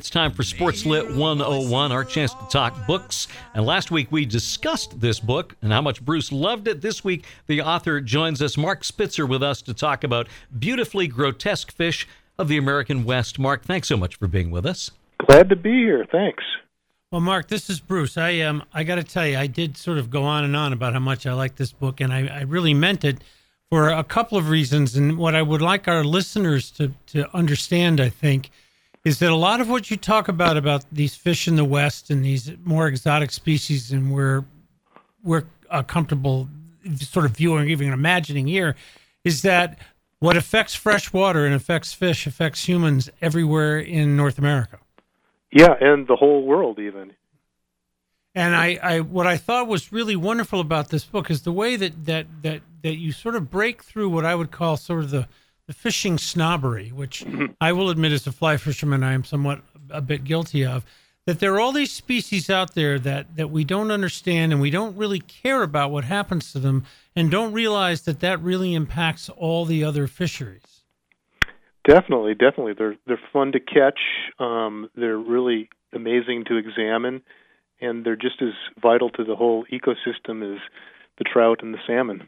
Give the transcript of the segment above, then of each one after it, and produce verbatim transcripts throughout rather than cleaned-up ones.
it's time for Sports Lit one oh one, our chance to talk books. And last week we discussed this book and how much Bruce loved it. This week the author joins us, Mark Spitzer, with us to talk about Beautifully Grotesque Fish of the American West. Mark, thanks so much for being with us. Glad to be here. Thanks. Well, Mark, this is Bruce. I um, I got to tell you, I did sort of go on and on about how much I like this book, and I, I really meant it for a couple of reasons. And what I would like our listeners to, to understand, I think, is that a lot of what you talk about, about these fish in the West and these more exotic species, and we're, we're uh, comfortable sort of viewing, even imagining here, is that what affects freshwater and affects fish affects humans everywhere in North America. Yeah, and the whole world even. And I, I, what I thought was really wonderful about this book is the way that, that, that, that you sort of break through what I would call sort of the, the fishing snobbery, which mm-hmm. I will admit as a fly fisherman I am somewhat a bit guilty of, that there are all these species out there that, that we don't understand, and we don't really care about what happens to them, and don't realize that that really impacts all the other fisheries. Definitely, definitely. They're they're fun to catch. Um, they're really amazing to examine, and they're just as vital to the whole ecosystem as the trout and the salmon.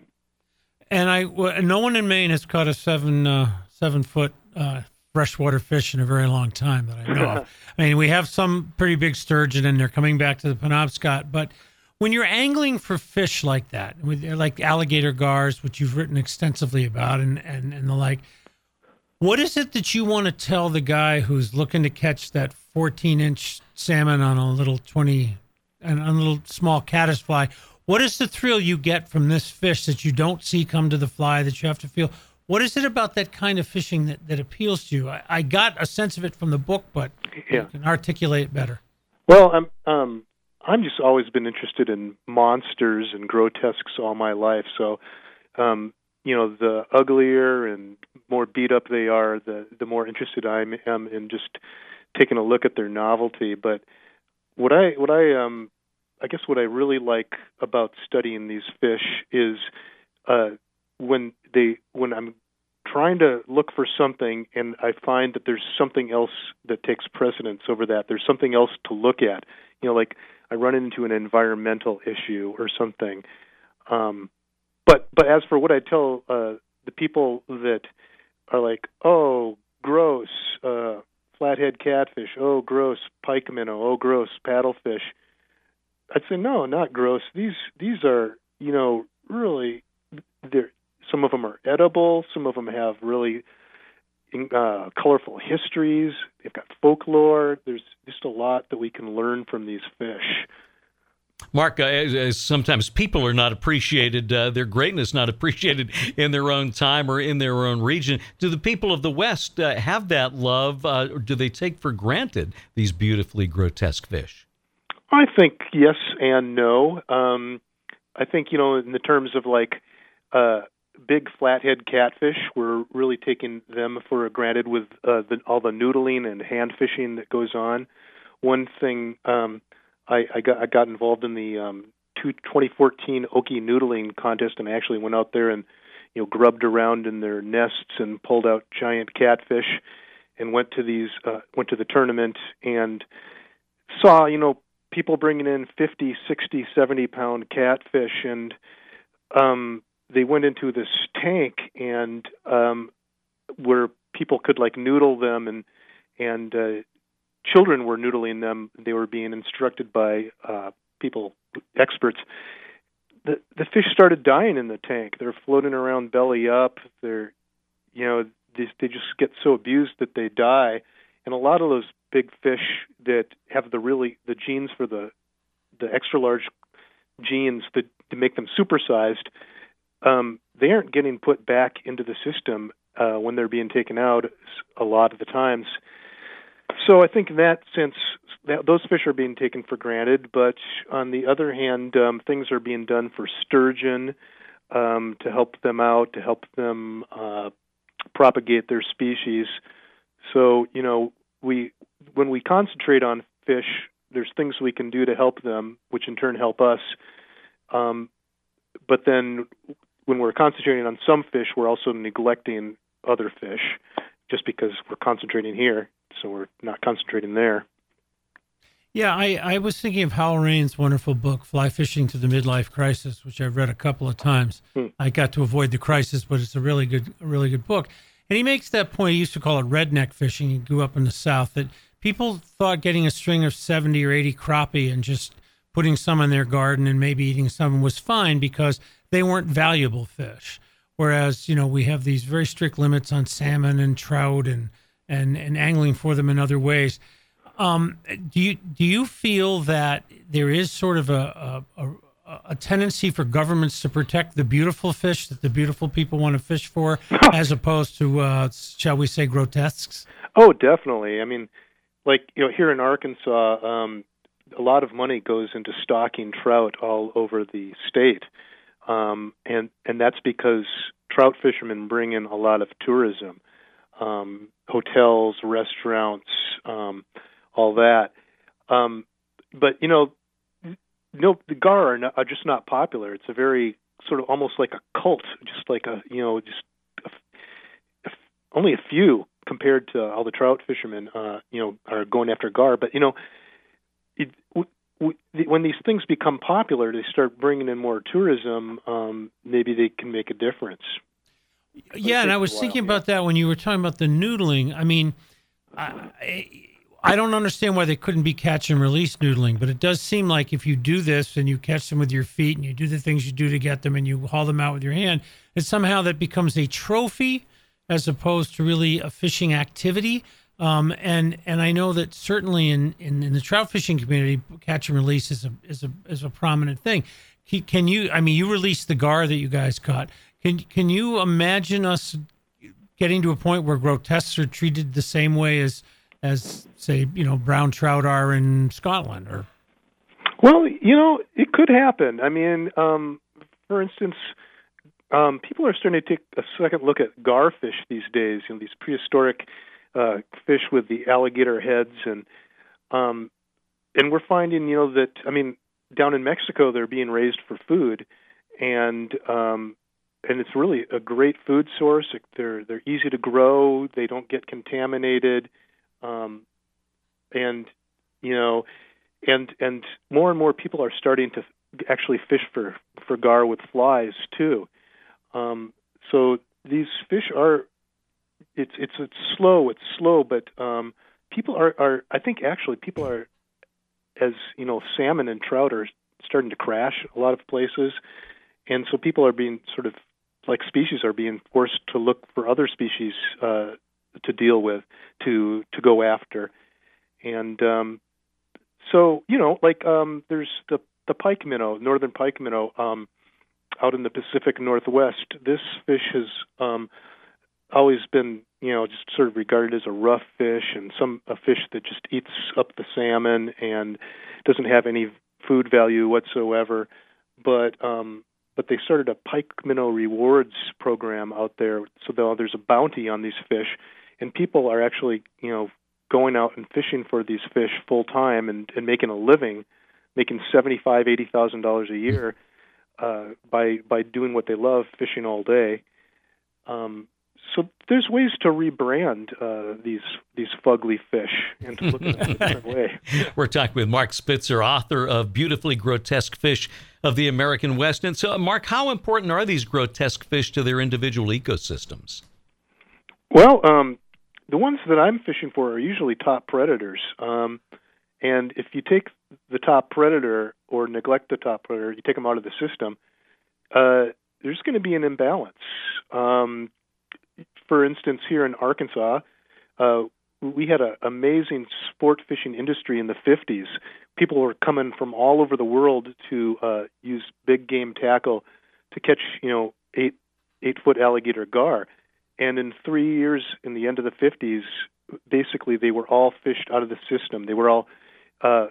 And I, well, no one in Maine has caught a seven uh, seven foot uh, freshwater fish in a very long time that I know of. I mean, we have some pretty big sturgeon, and they're coming back to the Penobscot. But when you're angling for fish like that, with like alligator gars, which you've written extensively about, and, and, and the like, what is it that you want to tell the guy who's looking to catch that fourteen inch salmon on a little twenty, and on a little small caddisfly? What is the thrill you get from this fish that you don't see come to the fly, that you have to feel? What is it about that kind of fishing that, that appeals to you? I, I got a sense of it from the book, but yeah. You can articulate it better. Well, I'm um, I'm just always been interested in monsters and grotesques all my life. So, um, you know, the uglier and more beat up they are, the the more interested I am in just taking a look at their novelty. But what I what I um I guess what I really like about studying these fish is uh, when they when I'm trying to look for something and I find that there's something else that takes precedence over that. There's something else to look at. You know, like I run into an environmental issue or something. Um, but but as for what I tell uh, the people that are like, oh, gross, uh, flathead catfish, oh, gross, pike minnow, oh, gross, paddlefish, I'd say, no, not gross. These these are, you know, really, they're, some of them are edible. Some of them have really uh, colorful histories. They've got folklore. There's just a lot that we can learn from these fish. Mark, uh, sometimes people are not appreciated, uh, their greatness not appreciated in their own time or in their own region. Do the people of the West uh, have that love, uh, or do they take for granted these beautifully grotesque fish? I think yes and no. Um, I think, you know, in the terms of like uh, big flathead catfish, we're really taking them for granted with uh, the, all the noodling and hand fishing that goes on. One thing, um, I, I, got, I got involved in the um, twenty fourteen Okie noodling contest, and I actually went out there and, you know, grubbed around in their nests and pulled out giant catfish, and went to these uh, went to the tournament and saw, you know, people bringing in fifty, sixty, seventy pound catfish, and um, they went into this tank and um, where people could like noodle them, and and uh, children were noodling them. They were being instructed by uh, people, experts. The the fish started dying in the tank. They're floating around belly up. They're, you know, they, they just get so abused that they die. And a lot of those big fish that have the really the genes for the the extra large genes that to make them supersized, um, they aren't getting put back into the system uh, when they're being taken out a lot of the times. So I think in that sense, that those fish are being taken for granted. But on the other hand, um, things are being done for sturgeon um, to help them out, to help them uh, propagate their species. So, you know, we when we concentrate on fish, there's things we can do to help them, which in turn help us. Um, but then when we're concentrating on some fish, we're also neglecting other fish just because we're concentrating here. so we're not concentrating there. Yeah, I, I was thinking of Hal Rain's wonderful book, Fly Fishing to the Midlife Crisis, which I've read a couple of times. Hmm. I got to avoid the crisis, but it's a really good, a really good book. And he makes that point. He used to call it redneck fishing. He grew up in the South. That people thought getting a string of seventy or eighty crappie and just putting some in their garden and maybe eating some was fine because they weren't valuable fish. Whereas, you know, we have these very strict limits on salmon and trout and and, and angling for them in other ways. Um, do you do you feel that there is sort of a, a, a, a tendency for governments to protect the beautiful fish that the beautiful people want to fish for, as opposed to, uh, shall we say, grotesques? Oh, definitely. I mean, like, you know, here in Arkansas, um, a lot of money goes into stocking trout all over the state, um, and and that's because trout fishermen bring in a lot of tourism, um, hotels, restaurants. Um, all that. Um, but, you know, no, the gar are, not, are just not popular. It's a very sort of almost like a cult, just like a, you know, just a, a, only a few compared to all the trout fishermen, uh, you know, are going after gar. But, you know, it, w- w- when these things become popular, they start bringing in more tourism, um, maybe they can make a difference. Yeah, and I was thinking about that when you were talking about the noodling. I mean, I, I don't understand why they couldn't be catch and release noodling, but it does seem like if you do this and you catch them with your feet and you do the things you do to get them and you haul them out with your hand, that somehow that becomes a trophy as opposed to really a fishing activity. Um, and and I know that certainly in, in, in the trout fishing community, catch and release is a is a is a prominent thing. Can, can you? I mean, you released the gar that you guys caught. Can can you imagine us getting to a point where grotesques are treated the same way as as say, you know, brown trout are in Scotland? Or well, you know, it could happen. I mean, um, for instance, um, people are starting to take a second look at garfish these days. You know, these prehistoric uh, fish with the alligator heads, and um, and we're finding, you know, that I mean, down in Mexico they're being raised for food, and um, and it's really a great food source. They're they're easy to grow. They don't get contaminated. Um, and, you know, and and more and more people are starting to actually fish for, for gar with flies too. Um, so these fish are, it's it's it's slow, it's slow, but um, people are, are, I think actually people are, as you know, salmon and trout are starting to crash a lot of places, and so people are being sort of, like species are being forced to look for other species uh, to deal with, to to go after. And um, so, you know, like um, there's the, the pike minnow, northern pike minnow, um, out in the Pacific Northwest. This fish has um, always been, you know, just sort of regarded as a rough fish, and some a fish that just eats up the salmon and doesn't have any food value whatsoever. But um, but they started a pike minnow rewards program out there, so there's a bounty on these fish. And people are actually, you know, going out and fishing for these fish full time and, and making a living, making seventy-five, eighty thousand dollars a year uh, by by doing what they love, fishing all day. Um, so there's ways to rebrand uh, these these fugly fish and to look at them in a different way. We're talking with Mark Spitzer, author of Beautifully Grotesque Fish of the American West. And so, Mark, how important are these grotesque fish to their individual ecosystems? Well, um, the ones that I'm fishing for are usually top predators. Um, and if you take the top predator or neglect the top predator, you take them out of the system, uh, there's going to be an imbalance. Um, for instance, here in Arkansas, uh, we had an amazing sport fishing industry in the fifties. People were coming from all over the world to uh, use big game tackle to catch, you know, eight eight foot alligator gar. And in three years, in the end of the fifties, basically they were all fished out of the system. They were all, uh,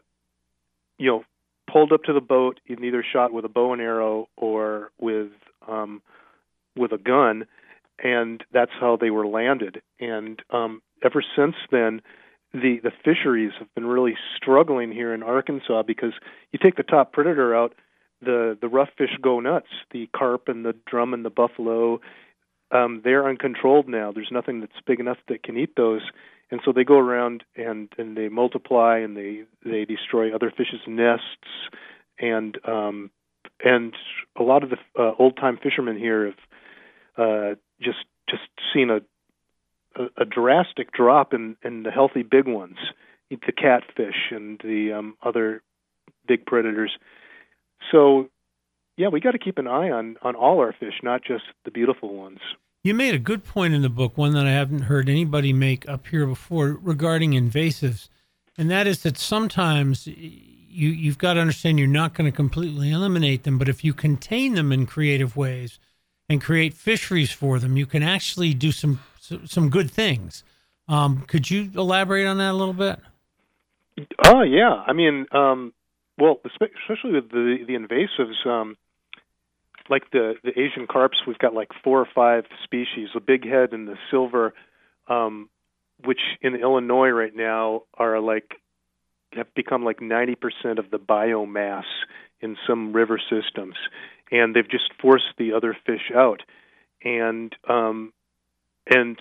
you know, pulled up to the boat and either shot with a bow and arrow or with um, with a gun, and that's how they were landed. And um, ever since then, the the fisheries have been really struggling here in Arkansas because you take the top predator out, the the rough fish go nuts. The carp and the drum and the buffalo. Um, they're uncontrolled now. There's nothing that's big enough that can eat those, and so they go around and, and they multiply and they, they destroy other fish's nests, and um, and a lot of the uh, old time fishermen here have uh, just just seen a, a a drastic drop in, in the healthy big ones, the catfish and the um, other big predators. So, yeah, we got to keep an eye on, on all our fish, not just the beautiful ones. You made a good point in the book, one that I haven't heard anybody make up here before, regarding invasives, and that is that sometimes you, you've got to understand you're not going to completely eliminate them, but if you contain them in creative ways and create fisheries for them, you can actually do some some good things. Um, could you elaborate on that a little bit? Oh, yeah. I mean, um, well, especially with the, the invasives, um, like the, the Asian carps, we've got like four or five species, the big head and the silver, um, which in Illinois right now are like, have become like ninety percent of the biomass in some river systems. And they've just forced the other fish out. And, um, and,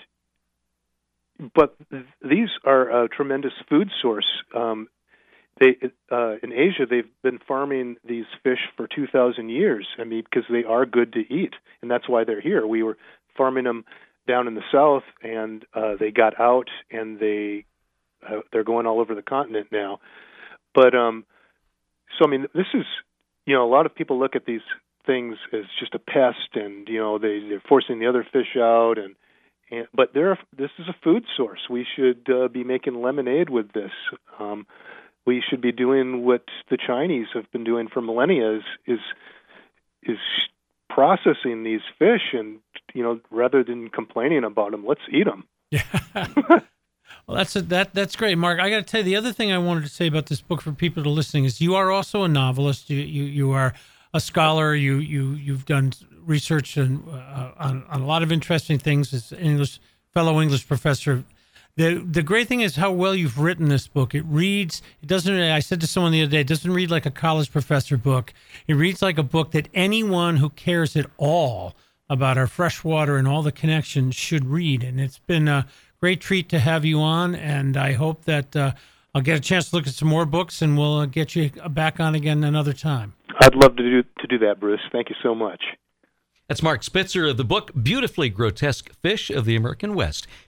but th- these are a tremendous food source. Um, They uh, in Asia, they've been farming these fish for two thousand years. I mean, because they are good to eat, and that's why they're here. We were farming them down in the south, and uh, they got out, and they uh, they're going all over the continent now. But um, so I mean, this is, you know, a lot of people look at these things as just a pest, and you know, they they're forcing the other fish out, and, and but they're this is a food source. We should uh, be making lemonade with this. Um, We should be doing what the Chinese have been doing for millennia, is, is is processing these fish, and you know, rather than complaining about them, let's eat them. Yeah. Well, that's a, that that's great, Mark. I got to tell you, the other thing I wanted to say about this book for people that are listening is you are also a novelist. You you, you are a scholar. You you you've done research on, uh, on on a lot of interesting things as an English fellow English professor. The the great thing is how well you've written this book. It reads, it doesn't, I said to someone the other day, it doesn't read like a college professor book. It reads like a book that anyone who cares at all about our freshwater and all the connections should read. And it's been a great treat to have you on, and I hope that uh, I'll get a chance to look at some more books, and we'll get you back on again another time. I'd love to do, to do that, Bruce. Thank you so much. That's Mark Spitzer of the book Beautifully Grotesque Fish of the American West.